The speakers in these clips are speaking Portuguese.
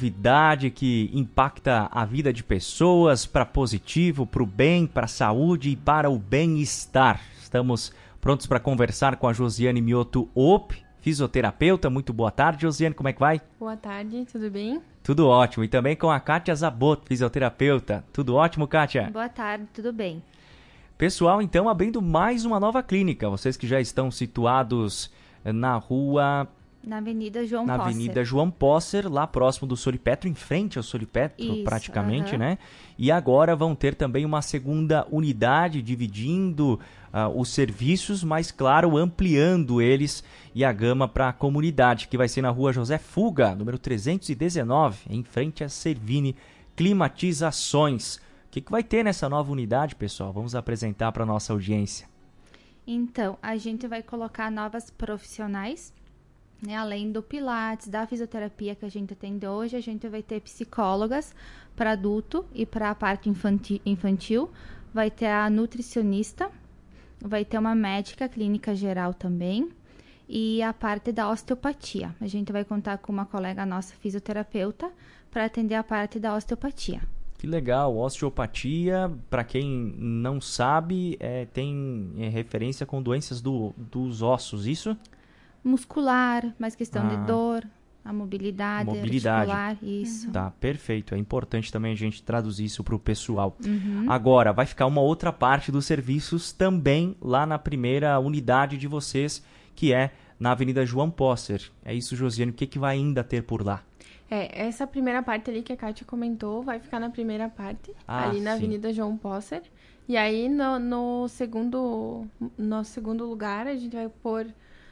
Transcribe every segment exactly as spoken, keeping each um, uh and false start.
novidade que impacta a vida de pessoas para positivo, para o bem, para a saúde e para o bem-estar. Estamos prontos para conversar com a Josiane Mioto Op, fisioterapeuta. Muito boa tarde, Josiane, como é que vai? Boa tarde, tudo bem? Tudo ótimo. E também com a Kátia Zabot, fisioterapeuta. Tudo ótimo, Kátia? Boa tarde, tudo bem. Pessoal, então, abrindo mais uma nova clínica. Vocês que já estão situados na rua... Na Avenida João Na Posser. Avenida João Posser, lá próximo do Solipetro, em frente ao Solipetro, Isso, praticamente, uh-huh. né? E agora vão ter também uma segunda unidade, dividindo uh, os serviços, mas, claro, ampliando eles e a gama para a comunidade, que vai ser na rua José Fuga, número trezentos e dezenove, em frente a Servini Climatizações. O que, que vai ter nessa nova unidade, pessoal? Vamos apresentar para a nossa audiência. Então, a gente vai colocar novas profissionais, né? Além do Pilates, da fisioterapia que a gente atende hoje, a gente vai ter psicólogas para adulto e para a parte infanti- infantil, vai ter a nutricionista, vai ter uma médica clínica geral também e a parte da osteopatia. A gente vai contar com uma colega nossa fisioterapeuta para atender a parte da osteopatia. Que legal, osteopatia, para quem não sabe, é, tem é, referência com doenças do, dos ossos, isso? Muscular, mais questão Ah. de dor, a mobilidade, Mobilidade. articular, isso. Tá, perfeito. É importante também a gente traduzir isso para o pessoal. Uhum. Agora, vai ficar uma outra parte dos serviços também lá na primeira unidade de vocês, que é na Avenida João Posser. É isso, Josiane, o que, que vai ainda ter por lá? É, essa primeira parte ali que a Kátia comentou vai ficar na primeira parte, Ah, ali na sim. Avenida João Posser. E aí, no, no, segundo, no segundo lugar, a gente vai pôr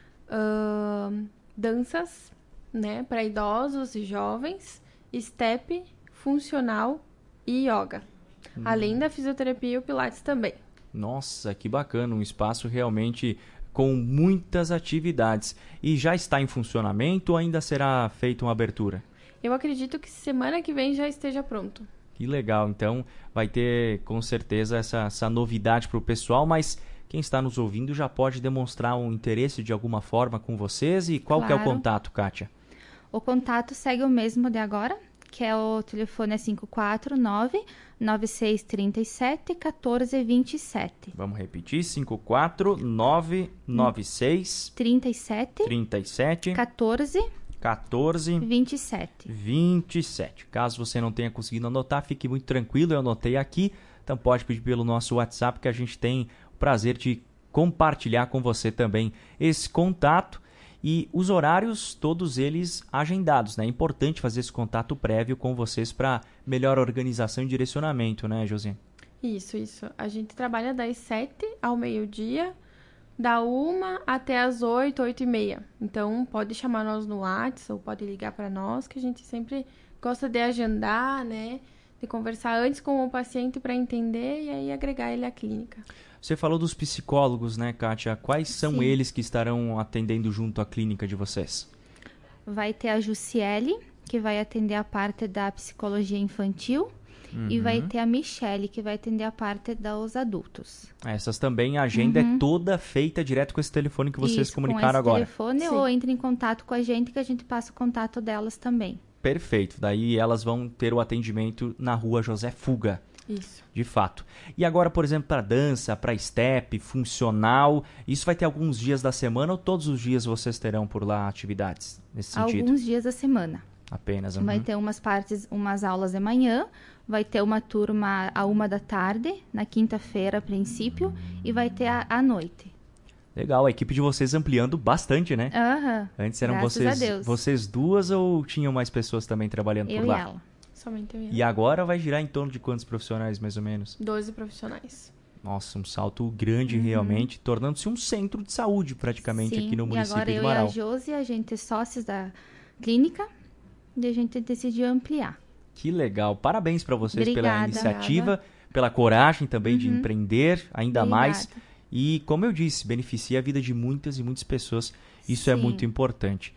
uh, danças, né, para idosos e jovens, step, funcional e yoga. Hum. Além da fisioterapia e o Pilates também. Nossa, que bacana, um espaço realmente com muitas atividades. E já está em funcionamento ou ainda será feita uma abertura? Eu acredito que semana que vem já esteja pronto. Que legal, então vai ter com certeza essa, essa novidade para o pessoal, mas quem está nos ouvindo já pode demonstrar um interesse de alguma forma com vocês. E qual Claro. que é o contato, Kátia? O contato segue o mesmo de agora, que é o telefone é cinco quatro nove, nove seis três sete, um quatro dois sete. Vamos repetir, cinco quatro nove nove seis trinta e sete, trinta e sete quatorze, quatorze vinte e sete. vinte e sete. Caso você não tenha conseguido anotar, fique muito tranquilo, eu anotei aqui. Então pode pedir pelo nosso WhatsApp que a gente tem o prazer de compartilhar com você também esse contato. E os horários, todos eles agendados, né? É importante fazer esse contato prévio com vocês para melhor organização e direcionamento, né, José? Isso, isso. A gente trabalha das sete ao meio-dia, da uma até as oito, oito e meia. Então, pode chamar nós no WhatsApp ou pode ligar para nós, que a gente sempre gosta de agendar, né? De conversar antes com o paciente para entender e aí agregar ele à clínica. Você falou dos psicólogos, né, Kátia? Quais são Sim. eles que estarão atendendo junto à clínica de vocês? Vai ter a Jussiele, que vai atender a parte da psicologia infantil. Uhum. E vai ter a Michele, que vai atender a parte dos adultos. Essas também, a agenda Uhum. é toda feita direto com esse telefone que vocês Isso, comunicaram com esse agora. telefone Sim. ou entre em contato com a gente, que a gente passa o contato delas também. Perfeito. Daí elas vão ter o atendimento na rua José Fuga. Isso. De fato. E agora, por exemplo, para dança, para step, funcional, isso vai ter alguns dias da semana ou todos os dias vocês terão por lá atividades nesse sentido? Alguns dias da semana. Apenas. Vai uhum. ter umas partes, umas aulas de manhã, vai ter uma turma a uma da tarde, na quinta-feira a princípio, e vai ter a, à noite. Legal, a equipe de vocês ampliando bastante, né? Aham. Antes eram Graças vocês, a Deus. vocês duas ou tinham mais pessoas também trabalhando Eu por e lá? ela. Somente eu e E agora vai girar em torno de quantos profissionais, mais ou menos? doze profissionais. Nossa, um salto grande realmente, tornando-se um centro de saúde praticamente Sim, aqui no e município agora de eu Marau. e a Josi, a gente é sócios da clínica, e a gente decidiu ampliar. Que legal. Parabéns para vocês pela Obrigada. iniciativa, pela coragem também de Uhum. empreender, ainda Obrigada. mais. E, como eu disse, beneficia a vida de muitas e muitas pessoas. Isso é Sim. muito importante.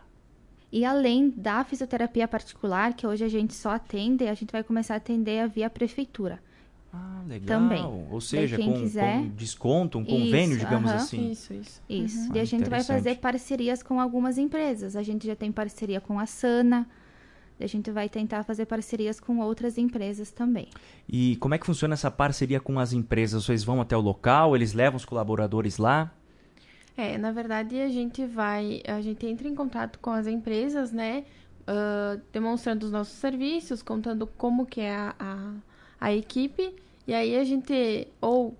E além da fisioterapia particular, que hoje a gente só atende, a gente vai começar a atender via prefeitura. Ah, legal. Também. Ou seja, quem com, quiser. com desconto, um convênio, Isso, digamos aham. assim. Isso, isso. Isso. Uhum. E Ah, a gente vai interessante. fazer parcerias com algumas empresas. A gente já tem parceria com a Sana, A gente vai tentar fazer parcerias com outras empresas também. E como é que funciona essa parceria com as empresas? Vocês vão até o local, eles levam os colaboradores lá? É, na verdade, a gente vai, a gente entra em contato com as empresas, né? Uh, demonstrando os nossos serviços, contando como que é a, a, a equipe. E aí a gente ou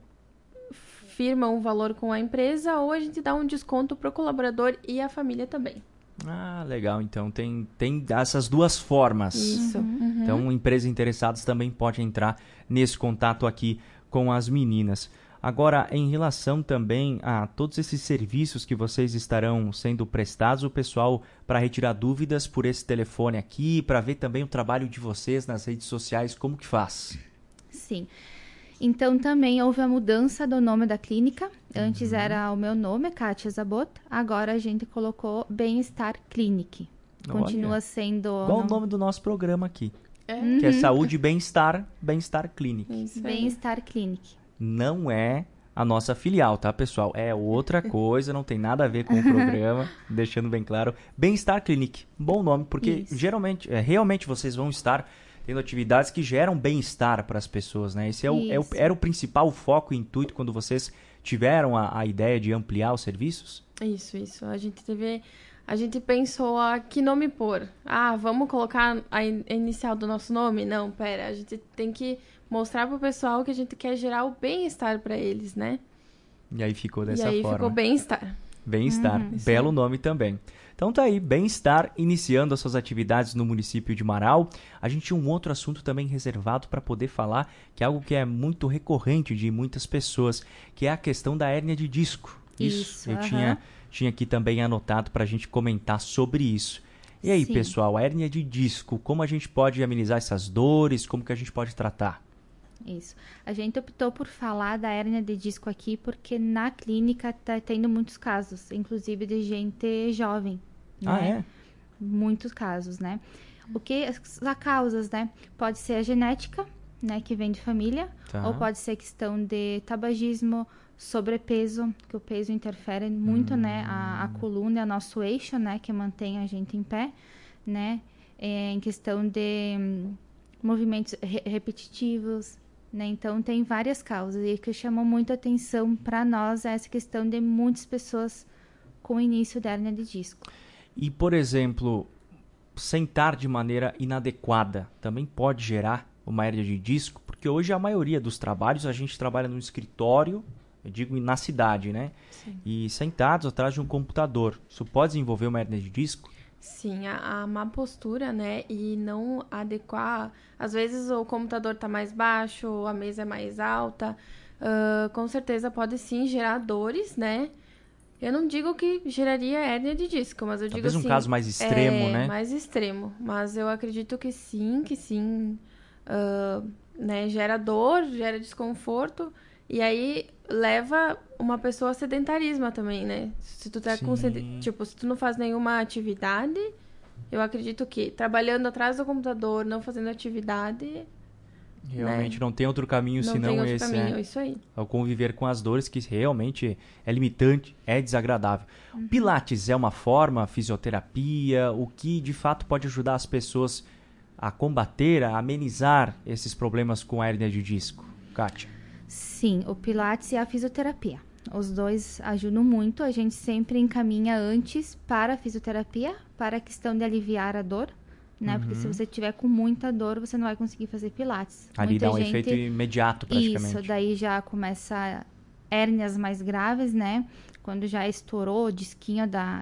firma um valor com a empresa ou a gente dá um desconto para o colaborador e a família também. Ah, legal. Então tem, tem essas duas formas. Isso. Uhum. Então, empresas interessadas também podem entrar nesse contato aqui com as meninas. Agora, em relação também a todos esses serviços que vocês estarão sendo prestados, o pessoal, para retirar dúvidas por esse telefone aqui, para ver também o trabalho de vocês nas redes sociais, como que faz? Sim. Então, também houve a mudança do nome da clínica. Antes uhum. era o meu nome, Kátia Zabot. Agora a gente colocou Bem-Estar Clinic. Continua Olha, sendo... Igual o nome do nosso programa aqui. É. Que é Saúde e Bem-Estar, Bem-Estar Clinic. Bem-Estar Clinic. Não é a nossa filial, tá, pessoal? É outra coisa, não tem nada a ver com o programa. Deixando bem claro. Bem-Estar Clinic. Bom nome, porque Isso. geralmente, é, realmente vocês vão estar... tendo atividades que geram bem-estar para as pessoas, né? Esse é o, é o, era o principal foco e intuito quando vocês tiveram a, a ideia de ampliar os serviços? Isso, isso. A gente teve... A gente pensou a que nome pôr. Ah, vamos colocar a, in- a inicial do nosso nome? Não, pera. A gente tem que mostrar para o pessoal que a gente quer gerar o bem-estar para eles, né? E aí ficou dessa forma. E aí forma. ficou bem-estar. Bem-estar. Uhum, Belo nome também. Então tá aí, Bem-Estar iniciando as suas atividades no município de Marau. A gente tinha um outro assunto também reservado para poder falar, que é algo que é muito recorrente de muitas pessoas, que é a questão da hérnia de disco. Isso, isso eu uh-huh. tinha, tinha aqui também anotado para a gente comentar sobre isso. E aí, Sim. pessoal, a hérnia de disco, como a gente pode amenizar essas dores, como que a gente pode tratar? Isso. A gente optou por falar da hérnia de disco aqui porque na clínica tá tendo muitos casos, inclusive de gente jovem. Ah, né? é? Muitos casos, né? O que as causas, né? Pode ser a genética, né? Que vem de família, Tá. ou pode ser questão de tabagismo, sobrepeso, que o peso interfere muito, hum. né? A, a coluna é o nosso eixo, né? Que mantém a gente em pé, né? É, em questão de hum, movimentos re- repetitivos, né? Então, tem várias causas. E o que chamou muito atenção para nós é essa questão de muitas pessoas com o início da hérnia de disco. E, por exemplo, sentar de maneira inadequada também pode gerar uma hérnia de disco? Porque hoje a maioria dos trabalhos a gente trabalha no escritório, eu digo na cidade, né? Sim. E sentados atrás de um computador. Isso pode desenvolver uma hérnia de disco? Sim, a, a má postura, né? E não adequar. Às vezes o computador tá mais baixo, a mesa é mais alta. Uh, com certeza pode sim gerar dores, né? Eu não digo que geraria hérnia de disco, mas eu digo Talvez assim... um caso mais extremo, é, né? mais extremo. Mas eu acredito que sim, que sim. Uh, né? Gera dor, gera desconforto. E aí leva uma pessoa a sedentarismo também, né? Se tu tá Sim. com... sed- Tipo, se tu não faz nenhuma atividade, eu acredito que trabalhando atrás do computador, não fazendo atividade... Realmente né? não tem outro caminho Não senão tem outro esse, caminho, né? isso aí. Ao conviver com as dores, que realmente é limitante, é desagradável. Uhum. Pilates é uma forma, fisioterapia, o que de fato pode ajudar as pessoas a combater, a amenizar esses problemas com a hérnia de disco? Kátia. Sim, o Pilates e a fisioterapia. Os dois ajudam muito. A gente sempre encaminha antes para a fisioterapia, para a questão de aliviar a dor, né? Porque se você tiver com muita dor, você não vai conseguir fazer Pilates. Ali Muita dá um gente... efeito imediato, praticamente. Isso, daí já começa hérnias mais graves, né? Quando já estourou o disquinho da,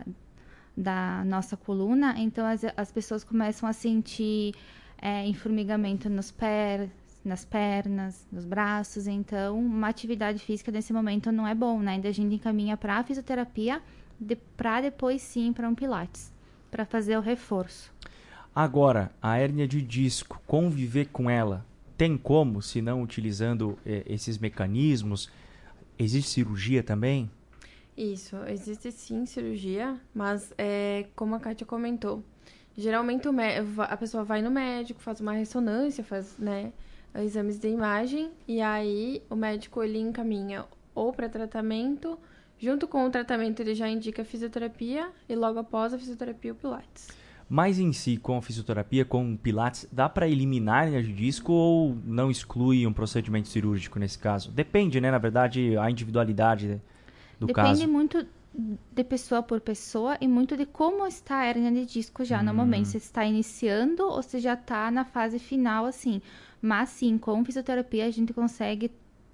da nossa coluna, então as, as pessoas começam a sentir é, enformigamento nos pés, nas pernas, nos braços. Então, uma atividade física nesse momento não é bom, né? Ainda a gente encaminha para a fisioterapia, de, para depois sim para um Pilates, para fazer o reforço. Agora, a hérnia de disco, conviver com ela, tem como, se não utilizando eh, esses mecanismos? Existe cirurgia também? Isso, existe sim cirurgia, mas é, como a Kátia comentou, geralmente o mé- a pessoa vai no médico, faz uma ressonância, faz, né, exames de imagem, e aí o médico ele encaminha ou para tratamento, junto com o tratamento ele já indica a fisioterapia, e logo após a fisioterapia o Pilates. Mas em si, com a fisioterapia, com o Pilates, dá para eliminar a hernia de disco ou não exclui um procedimento cirúrgico nesse caso? Depende, né? Na verdade, a individualidade do Depende caso. Depende muito de pessoa por pessoa e muito de como está a hernia de disco já Hum. no momento. Se está iniciando ou se já está na fase final, assim. Mas sim, com fisioterapia a gente consegue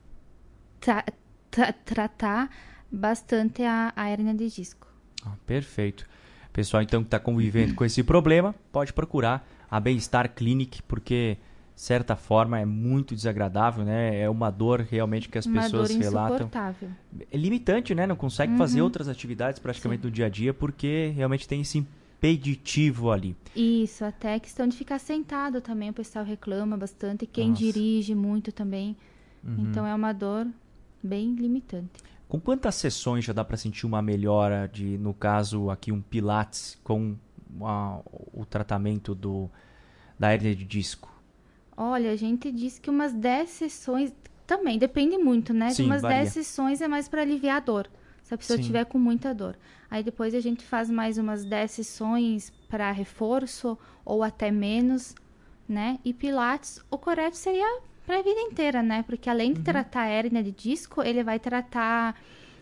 tra tra tratar bastante a, a hernia de disco. Ah, perfeito. Pessoal, então, que está convivendo com esse problema, pode procurar a Bem-Estar Clinic, porque, de certa forma, é muito desagradável, né? É uma dor realmente que as uma pessoas dor relatam. insuportável. É limitante, né? Não consegue Uhum. fazer outras atividades praticamente Sim. no dia a dia, porque realmente tem esse impeditivo ali. Isso, até a questão de ficar sentado também, o pessoal reclama bastante. Quem Nossa. dirige muito também. Uhum. Então, é uma dor bem limitante. Com quantas sessões já dá para sentir uma melhora de, no caso aqui, um Pilates com a, o tratamento do, da hernia de disco? Olha, a gente diz que umas dez sessões, também depende muito, né? Sim, umas varia. dez sessões é mais para aliviar a dor, se a pessoa Sim. tiver com muita dor. Aí depois a gente faz mais umas dez sessões para reforço ou até menos, né? E Pilates, o correto seria para a vida inteira, né? Porque além de Uhum. tratar a hérnia de disco, ele vai tratar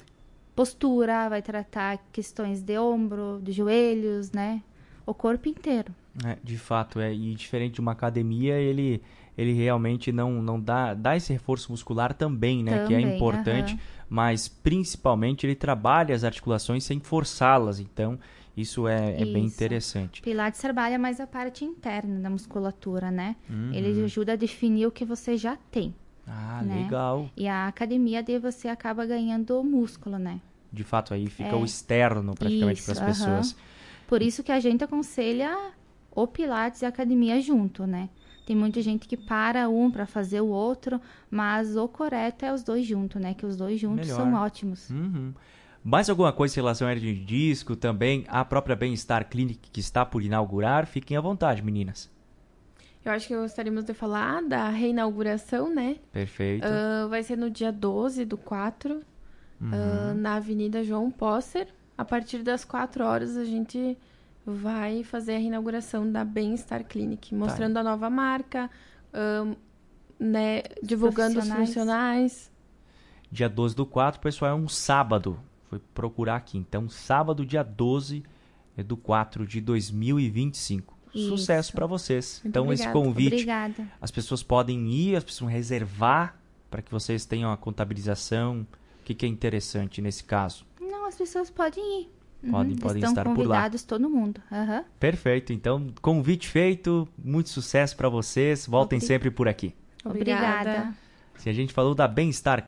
postura, vai tratar questões de ombro, de joelhos, né? O corpo inteiro. É, de fato, é. E diferente de uma academia, ele, ele realmente não, não dá, dá esse reforço muscular também, né? Que é Também, importante, aham. mas principalmente ele trabalha as articulações sem forçá-las. Então, isso é, é bem Isso. interessante. Pilates trabalha mais a parte interna da musculatura, né? Uhum. Ele ajuda a definir o que você já tem. Ah, né? legal. E a academia, daí você acaba ganhando músculo, né? De fato, aí fica É. o externo praticamente Isso, para as aham. pessoas. Por isso que a gente aconselha o Pilates e a academia junto, né? Tem muita gente que para um para fazer o outro, mas o correto é os dois juntos, né? Que os dois juntos Melhor. são ótimos. Uhum. Mais alguma coisa em relação à hernia de disco? Também a própria Bem-Estar Clinic que está por inaugurar. Fiquem à vontade, meninas. Eu acho que gostaríamos de falar da reinauguração, né? Perfeito. Uh, vai ser no dia doze do quatro, Uhum. uh, na Avenida João Posser. A partir das quatro horas a gente vai fazer a reinauguração da Bem-Estar Clinic, mostrando a nova marca, uh, né, divulgando os profissionais. funcionais. Dia doze do quatro, pessoal, é um sábado. Foi procurar aqui. Então, sábado, dia doze do quatro de dois mil e vinte e cinco. Isso. Sucesso para vocês. Muito Então, esse obrigada. convite, Obrigada. as pessoas podem ir, as pessoas vão reservar para que vocês tenham a contabilização. O que, que é interessante nesse caso? Não, as pessoas podem ir. Podem- Uhum, podem estão estar por lá. convidados todo mundo. Aham. Perfeito. Então, convite feito. Muito sucesso para vocês. Voltem Obri- sempre por aqui. Obrigada. Obrigada. Se a gente falou da Bem-Estar